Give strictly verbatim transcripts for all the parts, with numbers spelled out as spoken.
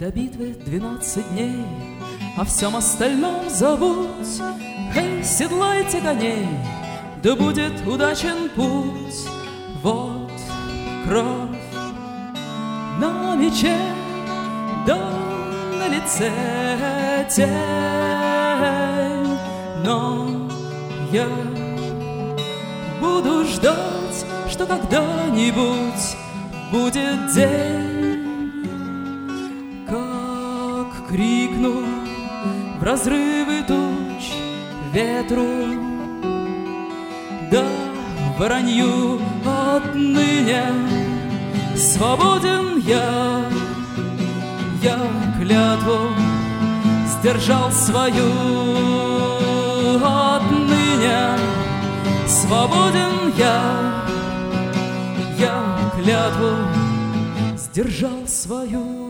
До битвы двенадцать дней, о всем остальном забудь. Эй, седлайте коней, да будет удачен путь. Вот кровь на мече, да на лице тень. Но я буду ждать, что когда-нибудь будет день, как крикну в разрывы туч ветру, да воронью отныне свободен я. Я клятву сдержал свою, отныне свободен я. Я клятву сдержал свою.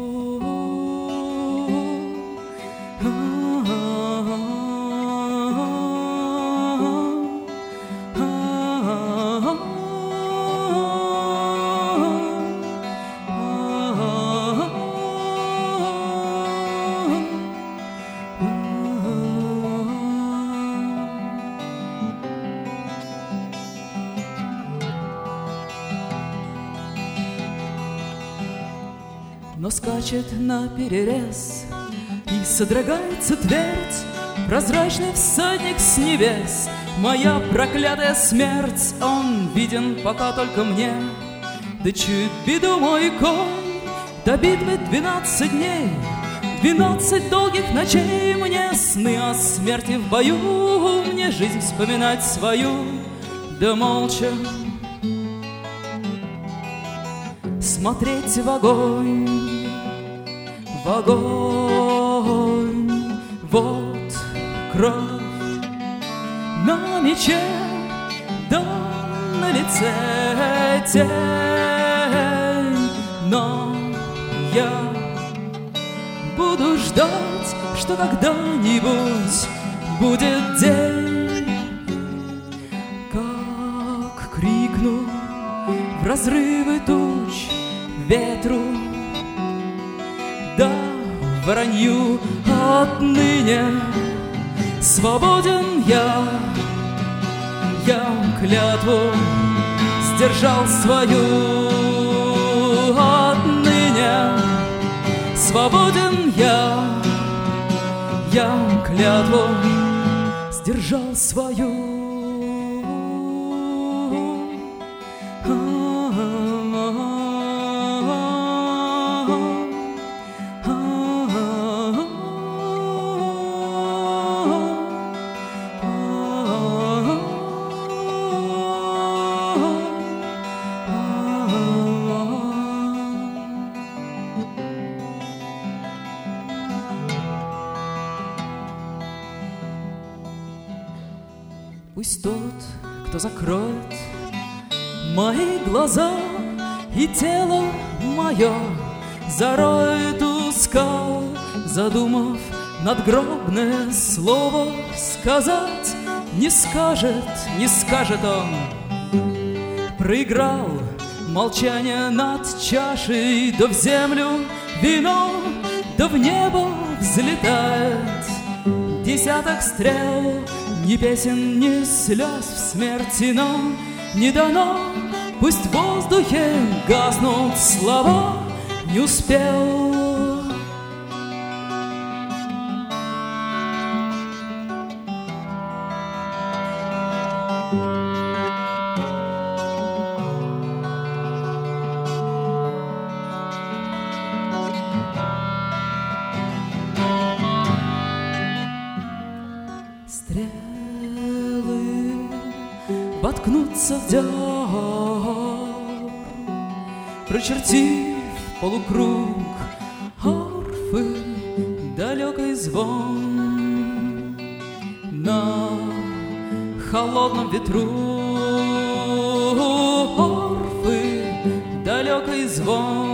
Но скачет на перерез и содрогается твердь, прозрачный всадник с небес, моя проклятая смерть. Он виден пока только мне, да чует беду мой конь. До битвы двенадцать дней, двенадцать долгих ночей, мне сны о смерти в бою, мне жизнь вспоминать свою, да молча смотреть в огонь. В огонь, вот кровь на мече, да на лице тень. Но я буду ждать, что когда-нибудь будет день, как крикну в разрывы туч ветру, да воронью отныне свободен я. Я клятву сдержал свою, отныне свободен я. Я клятву сдержал свою. Пусть тот, кто закроет мои глаза и тело мое зароет у скал, задумав надгробное слово сказать, не скажет, не скажет он. Проиграл молчание над чашей, да в землю вино, да в небо взлетает десяток стрел. Ни песен, ни слез в смерти нам не дано, пусть в воздухе гаснут слова, не успел. Стрелы воткнутся в дёр, прочертив полукруг арфы, далекий звон на холодном ветру. Арфы, далекий звон